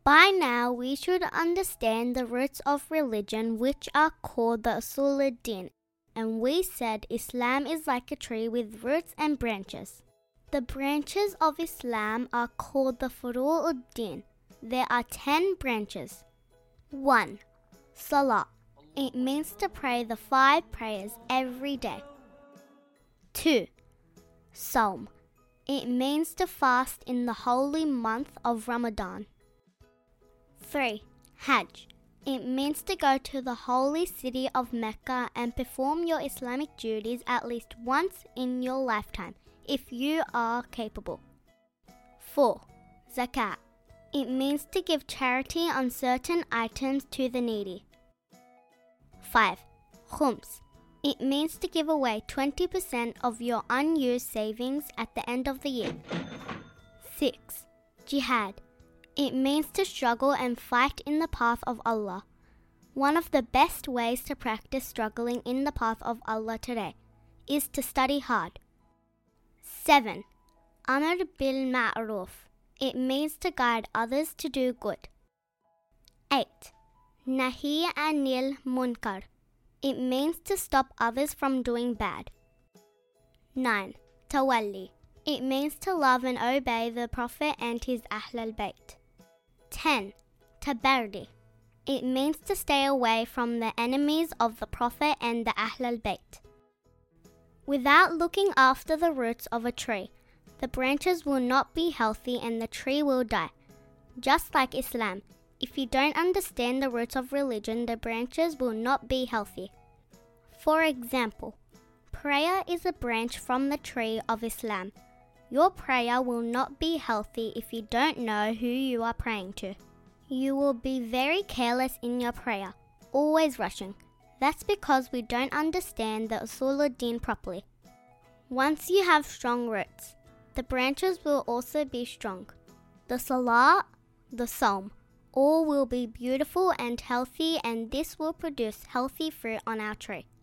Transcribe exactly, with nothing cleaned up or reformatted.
By now, we should understand the roots of religion, which are called the Usuluddin, and we said Islam is like a tree with roots and branches. The branches of Islam are called the Furu'uddin. There are ten branches. one. Salah. It means to pray the five prayers every day. two. Sawm. It means to fast in the holy month of Ramadan. three. Hajj. It means to go to the holy city of Mecca and perform your Islamic duties at least once in your lifetime, if you are capable. four. Zakat. It means to give charity on certain items to the needy. five. Khums. It means to give away twenty percent of your unused savings at the end of the year. six. Jihad. It means to struggle and fight in the path of Allah. One of the best ways to practice struggling in the path of Allah today is to study hard. seven. Amr bil Ma'ruf. It means to guide others to do good. eight. Nahi anil Munkar. It means to stop others from doing bad. nine. Tawalli. It means to love and obey the Prophet and his Ahl al-Bayt. ten. Tabardi. It means to stay away from the enemies of the Prophet and the Ahl al-Bayt. Without looking after the roots of a tree, the branches will not be healthy and the tree will die. Just like Islam, if you don't understand the roots of religion, the branches will not be healthy. For example, prayer is a branch from the tree of Islam. Your prayer will not be healthy if you don't know who you are praying to. You will be very careless in your prayer, always rushing. That's because we don't understand the Usuluddin properly. Once you have strong roots, the branches will also be strong. The Salah, the Sawm, all will be beautiful and healthy, and this will produce healthy fruit on our tree.